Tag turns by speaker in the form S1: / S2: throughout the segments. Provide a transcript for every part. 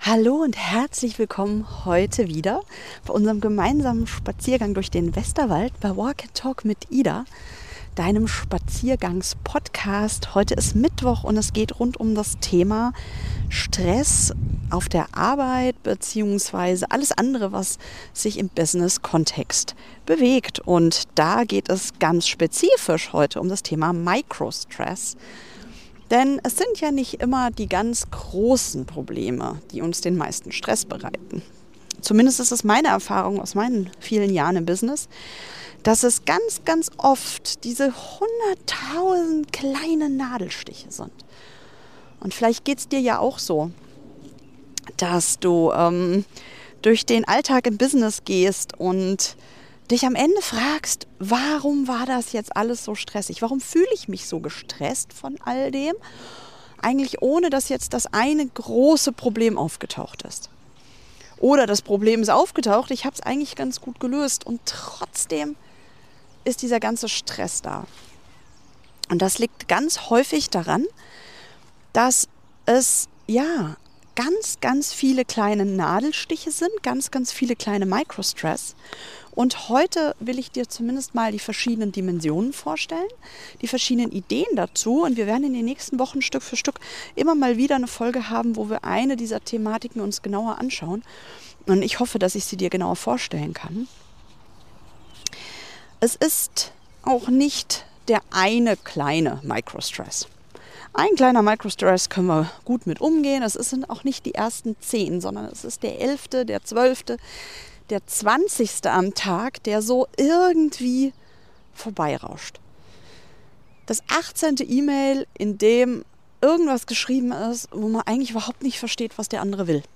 S1: Hallo und herzlich willkommen heute wieder bei unserem gemeinsamen Spaziergang durch den Westerwald bei Walk and Talk mit Ida, deinem Spaziergangs-Podcast. Heute ist Mittwoch und es geht rund um das Thema Stress auf der Arbeit bzw. alles andere, was sich im Business-Kontext bewegt. Und da geht es ganz spezifisch heute um das Thema Microstress. Denn es sind ja nicht immer die ganz großen Probleme, die uns den meisten Stress bereiten. Zumindest ist es meine Erfahrung aus meinen vielen Jahren im Business, dass es ganz, ganz oft diese 100.000 kleinen Nadelstiche sind. Und vielleicht geht es dir ja auch so, dass du durch den Alltag im Business gehst und dich am Ende fragst, warum war das jetzt alles so stressig? Warum fühle ich mich so gestresst von all dem? Eigentlich ohne, dass jetzt das eine große Problem aufgetaucht ist. Oder das Problem ist aufgetaucht, ich habe es eigentlich ganz gut gelöst und trotzdem ist dieser ganze Stress da. Und das liegt ganz häufig daran, dass es ganz, ganz viele kleine Nadelstiche sind, ganz, ganz viele kleine Microstress. Und heute will ich dir zumindest mal die verschiedenen Dimensionen vorstellen, die verschiedenen Ideen dazu. Und wir werden in den nächsten Wochen Stück für Stück immer mal wieder eine Folge haben, wo wir eine dieser Thematiken uns genauer anschauen. Und ich hoffe, dass ich sie dir genauer vorstellen kann. Es ist auch nicht der eine kleine Microstress. Ein kleiner Microstress können wir gut mit umgehen. Es sind auch nicht die ersten 10, sondern es ist der 11., der 12., der 20. am Tag, der so irgendwie vorbeirauscht. Das 18. E-Mail, in dem irgendwas geschrieben ist, wo man eigentlich überhaupt nicht versteht, was der andere will.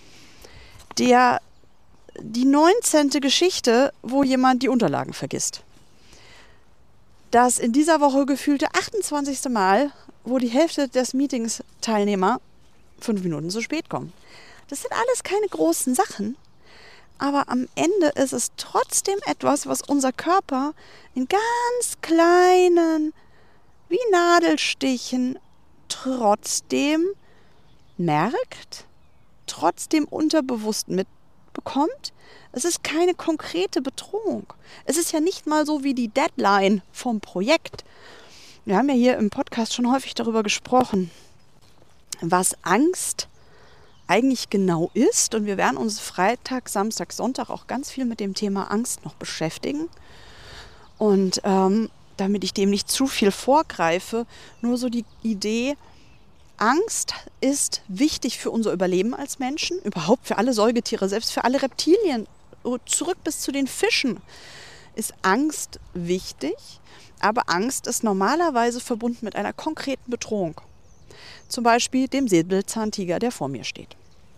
S1: Die 19. Geschichte, wo jemand die Unterlagen vergisst. Das in dieser Woche gefühlte 28. Mal, wo die Hälfte des Meetings-Teilnehmer 5 Minuten zu spät kommen. Das sind alles keine großen Sachen. Aber am Ende ist es trotzdem etwas, was unser Körper in ganz kleinen, wie Nadelstichen, trotzdem merkt, trotzdem unterbewusst mitbekommt. Es ist keine konkrete Bedrohung. Es ist ja nicht mal so wie die Deadline vom Projekt. Wir haben ja hier im Podcast schon häufig darüber gesprochen, was Angst eigentlich genau ist. Und wir werden uns Freitag, Samstag, Sonntag auch ganz viel mit dem Thema Angst noch beschäftigen. Und damit ich dem nicht zu viel vorgreife, nur so die Idee, Angst ist wichtig für unser Überleben als Menschen, überhaupt für alle Säugetiere, selbst für alle Reptilien, zurück bis zu den Fischen, ist Angst wichtig. Aber Angst ist normalerweise verbunden mit einer konkreten Bedrohung. Zum Beispiel dem Säbelzahntiger, der vor mir steht.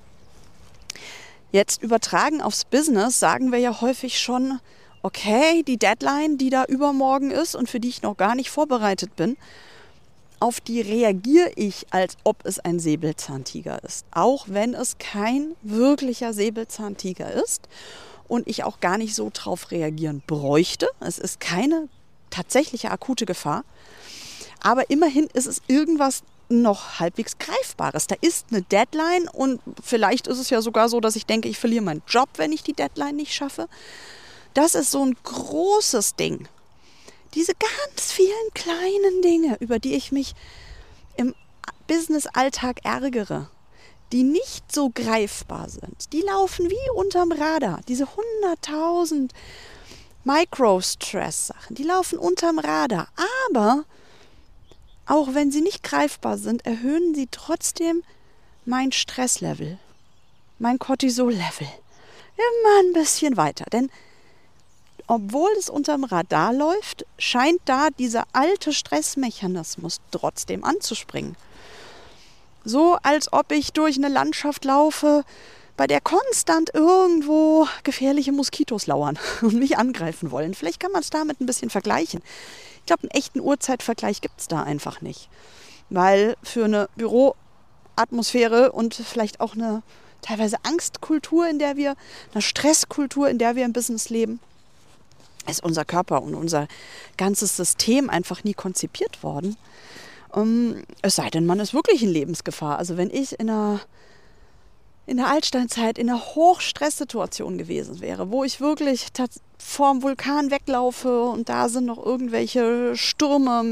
S1: Jetzt übertragen aufs Business sagen wir ja häufig schon, okay, die Deadline, die da übermorgen ist und für die ich noch gar nicht vorbereitet bin, auf die reagiere ich, als ob es ein Säbelzahntiger ist. Auch wenn es kein wirklicher Säbelzahntiger ist und ich auch gar nicht so drauf reagieren bräuchte. Es ist keine tatsächliche akute Gefahr. Aber immerhin ist es irgendwas noch halbwegs Greifbares. Da ist eine Deadline und vielleicht ist es ja sogar so, dass ich denke, ich verliere meinen Job, wenn ich die Deadline nicht schaffe. Das ist so ein großes Ding. Diese ganz vielen kleinen Dinge, über die ich mich im Business-Alltag ärgere, die nicht so greifbar sind, die laufen wie unterm Radar. Diese 100.000 Microstress-Sachen, die laufen unterm Radar. Aber auch wenn sie nicht greifbar sind, erhöhen sie trotzdem mein Stresslevel, mein Cortisol-Level. Immer ein bisschen weiter. Denn obwohl es unterm Radar läuft, scheint da dieser alte Stressmechanismus trotzdem anzuspringen. So als ob ich durch eine Landschaft laufe, bei der konstant irgendwo gefährliche Moskitos lauern und mich angreifen wollen. Vielleicht kann man es damit ein bisschen vergleichen. Ich glaube, einen echten Uhrzeitvergleich gibt es da einfach nicht. Weil für eine Büroatmosphäre und vielleicht auch eine teilweise Angstkultur, eine Stresskultur, in der wir im Business leben, ist unser Körper und unser ganzes System einfach nie konzipiert worden. Es sei denn, man ist wirklich in Lebensgefahr. Also wenn ich in einer in der Altsteinzeit in einer Hochstresssituation gewesen wäre, wo ich wirklich vorm Vulkan weglaufe und da sind noch irgendwelche Stürme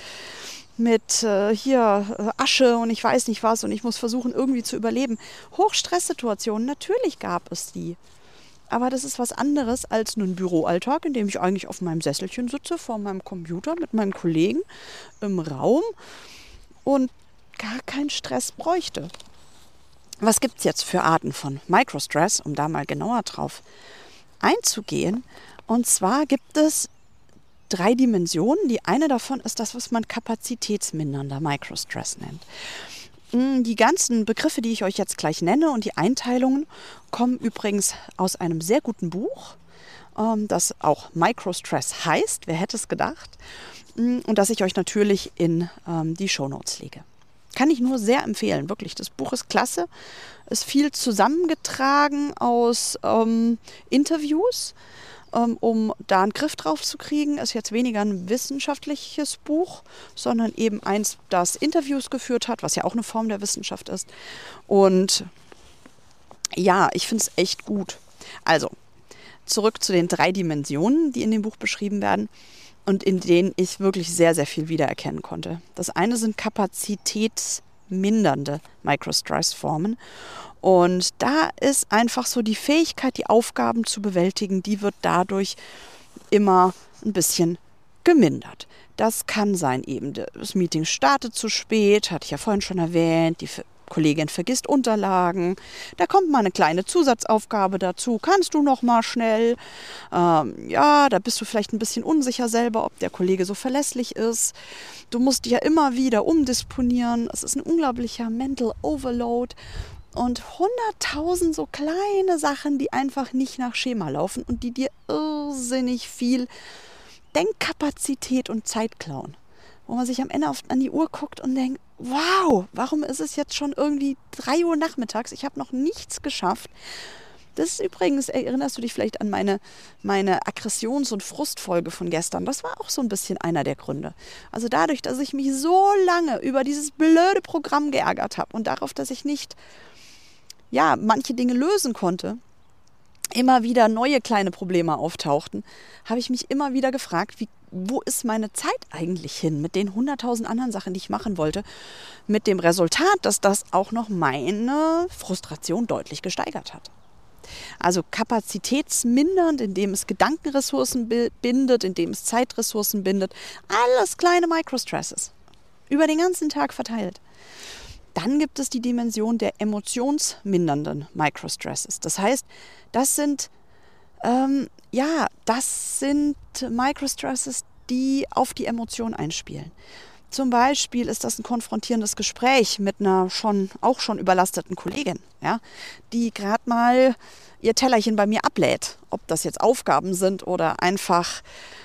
S1: mit Asche und ich weiß nicht was und ich muss versuchen, irgendwie zu überleben. Hochstresssituationen, natürlich gab es die. Aber das ist was anderes als ein Büroalltag, in dem ich eigentlich auf meinem Sesselchen sitze, vor meinem Computer mit meinen Kollegen im Raum und gar keinen Stress bräuchte. Was gibt es jetzt für Arten von Microstress, um da mal genauer drauf einzugehen? Und zwar gibt es 3 Dimensionen. Die eine davon ist das, was man kapazitätsmindernder Microstress nennt. Die ganzen Begriffe, die ich euch jetzt gleich nenne und die Einteilungen kommen übrigens aus einem sehr guten Buch, das auch Microstress heißt, wer hätte es gedacht, und das ich euch natürlich in die Shownotes lege. Kann ich nur sehr empfehlen, wirklich. Das Buch ist klasse, ist viel zusammengetragen aus Interviews, um da einen Griff drauf zu kriegen. Ist jetzt weniger ein wissenschaftliches Buch, sondern eben eins, das Interviews geführt hat, was ja auch eine Form der Wissenschaft ist. Und ja, ich finde es echt gut. Also, zurück zu den 3 Dimensionen, die in dem Buch beschrieben werden und in denen ich wirklich sehr, sehr viel wiedererkennen konnte. Das eine sind kapazitätsmindernde Microstress-Formen. Und da ist einfach so die Fähigkeit, die Aufgaben zu bewältigen, die wird dadurch immer ein bisschen gemindert. Das kann sein eben, das Meeting startet zu spät, hatte ich ja vorhin schon erwähnt, die Kollegin vergisst Unterlagen, da kommt mal eine kleine Zusatzaufgabe dazu, kannst du noch mal schnell, da bist du vielleicht ein bisschen unsicher selber, ob der Kollege so verlässlich ist. Du musst dich ja immer wieder umdisponieren, es ist ein unglaublicher Mental Overload. Und 100.000 so kleine Sachen, die einfach nicht nach Schema laufen und die dir irrsinnig viel Denkkapazität und Zeit klauen. Wo man sich am Ende an die Uhr guckt und denkt, wow, warum ist es jetzt schon irgendwie 3 Uhr nachmittags? Ich habe noch nichts geschafft. Das ist übrigens, erinnerst du dich vielleicht an meine Aggressions- und Frustfolge von gestern? Das war auch so ein bisschen einer der Gründe. Also dadurch, dass ich mich so lange über dieses blöde Programm geärgert habe und darauf, dass ich nicht manche Dinge lösen konnte, immer wieder neue kleine Probleme auftauchten, habe ich mich immer wieder gefragt, wo ist meine Zeit eigentlich hin mit den 100.000 anderen Sachen, die ich machen wollte, mit dem Resultat, dass das auch noch meine Frustration deutlich gesteigert hat. Also kapazitätsmindernd, indem es Gedankenressourcen bindet, indem es Zeitressourcen bindet, alles kleine Microstresses, über den ganzen Tag verteilt. Dann gibt es die Dimension der emotionsmindernden Microstresses. Das heißt, das sind Microstresses, die auf die Emotion einspielen. Zum Beispiel ist das ein konfrontierendes Gespräch mit einer auch schon überlasteten Kollegin, die gerade mal ihr Tellerchen bei mir ablädt. Ob das jetzt Aufgaben sind oder einfach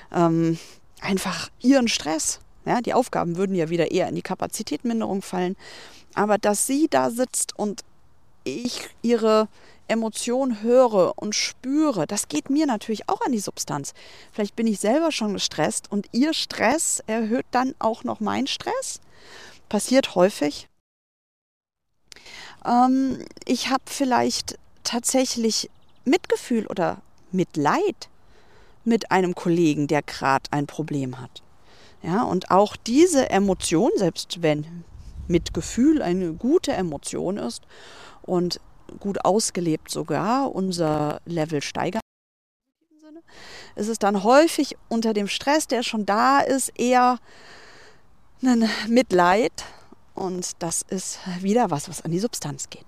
S1: ihren Stress. Ja, die Aufgaben würden ja wieder eher in die Kapazitätsminderung fallen. Aber dass sie da sitzt und ich ihre Emotion höre und spüre, das geht mir natürlich auch an die Substanz. Vielleicht bin ich selber schon gestresst und ihr Stress erhöht dann auch noch meinen Stress. Passiert häufig. Ich habe vielleicht tatsächlich Mitgefühl oder Mitleid mit einem Kollegen, der gerade ein Problem hat. Ja, und auch diese Emotion, selbst wenn Mitgefühl eine gute Emotion ist und gut ausgelebt sogar unser Level steigern, ist es dann häufig unter dem Stress, der schon da ist, eher ein Mitleid. Und das ist wieder was an die Substanz geht.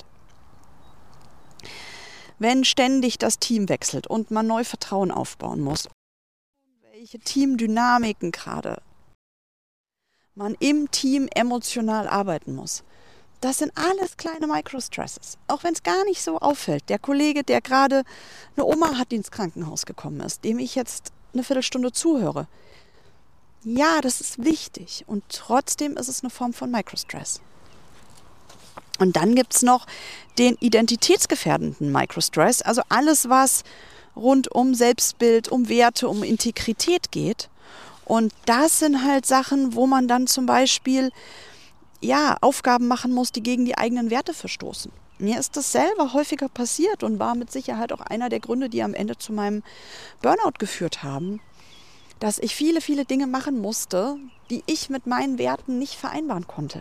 S1: Wenn ständig das Team wechselt und man neu Vertrauen aufbauen muss, welche Teamdynamiken gerade man im Team emotional arbeiten muss. Das sind alles kleine Microstresses, auch wenn es gar nicht so auffällt. Der Kollege, der gerade eine Oma hat, die ins Krankenhaus gekommen ist, dem ich jetzt eine Viertelstunde zuhöre. Ja, das ist wichtig und trotzdem ist es eine Form von Microstress. Und dann gibt es noch den identitätsgefährdenden Microstress, also alles, was rund um Selbstbild, um Werte, um Integrität geht. Und das sind halt Sachen, wo man dann zum Beispiel Aufgaben machen muss, die gegen die eigenen Werte verstoßen. mir ist das selber häufiger passiert und war mit Sicherheit auch einer der Gründe, die am Ende zu meinem Burnout geführt haben, dass ich viele, viele Dinge machen musste, die ich mit meinen Werten nicht vereinbaren konnte.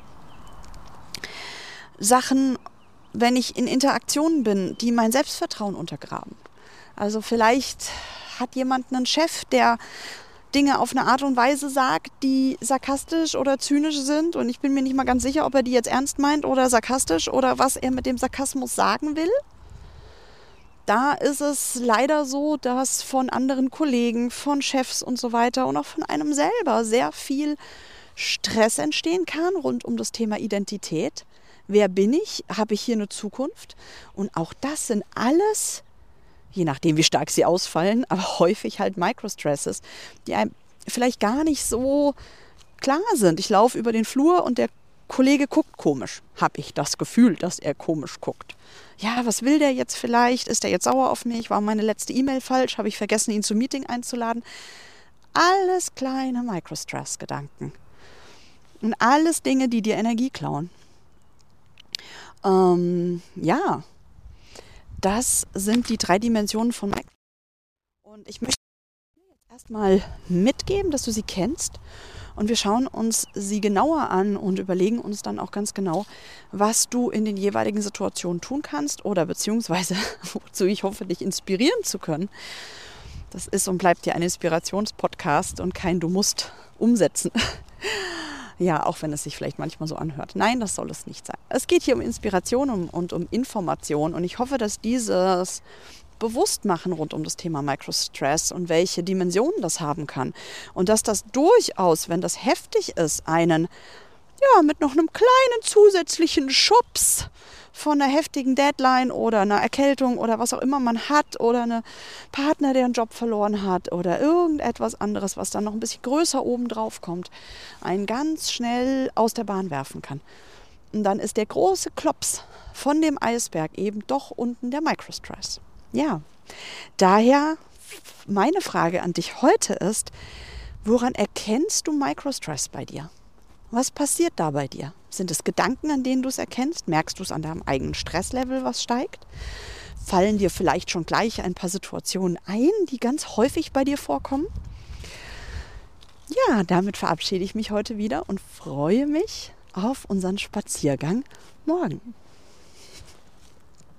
S1: Sachen, wenn ich in Interaktionen bin, die mein Selbstvertrauen untergraben. Also vielleicht hat jemand einen Chef, der Dinge auf eine Art und Weise sagt, die sarkastisch oder zynisch sind und ich bin mir nicht mal ganz sicher, ob er die jetzt ernst meint oder sarkastisch oder was er mit dem Sarkasmus sagen will. Da ist es leider so, dass von anderen Kollegen, von Chefs und so weiter und auch von einem selber sehr viel Stress entstehen kann rund um das Thema Identität. Wer bin ich? Habe ich hier eine Zukunft? Und auch das sind alles, je nachdem wie stark sie ausfallen, aber häufig halt Microstresses, die einem vielleicht gar nicht so klar sind. Ich laufe über den Flur und der Kollege guckt komisch. Habe ich das Gefühl, dass er komisch guckt. Ja, was will der jetzt vielleicht? Ist der jetzt sauer auf mich? War meine letzte E-Mail falsch? Habe ich vergessen, ihn zum Meeting einzuladen? Alles kleine Microstress-Gedanken. Und alles Dinge, die dir Energie klauen. Ja, das sind die 3 Dimensionen von Microstress. Und ich möchte dir jetzt erstmal mitgeben, dass du sie kennst. Und wir schauen uns sie genauer an und überlegen uns dann auch ganz genau, was du in den jeweiligen Situationen tun kannst oder beziehungsweise, wozu ich hoffe, dich inspirieren zu können. Das ist und bleibt ja ein Inspirationspodcast und kein Du musst umsetzen. Ja, auch wenn es sich vielleicht manchmal so anhört. Nein, das soll es nicht sein. Es geht hier um Inspiration und um Information und ich hoffe, dass dieses Bewusstmachen rund um das Thema Microstress und welche Dimensionen das haben kann und dass das durchaus, wenn das heftig ist, einen mit noch einem kleinen zusätzlichen Schubs von einer heftigen Deadline oder einer Erkältung oder was auch immer man hat oder einen Partner, der einen Job verloren hat oder irgendetwas anderes, was dann noch ein bisschen größer oben drauf kommt, einen ganz schnell aus der Bahn werfen kann. Und dann ist der große Klops von dem Eisberg eben doch unten der Microstress. Ja, daher meine Frage an dich heute ist, woran erkennst du Microstress bei dir? Was passiert da bei dir? Sind es Gedanken, an denen du es erkennst? Merkst du es an deinem eigenen Stresslevel, was steigt? Fallen dir vielleicht schon gleich ein paar Situationen ein, die ganz häufig bei dir vorkommen? Ja, damit verabschiede ich mich heute wieder und freue mich auf unseren Spaziergang morgen.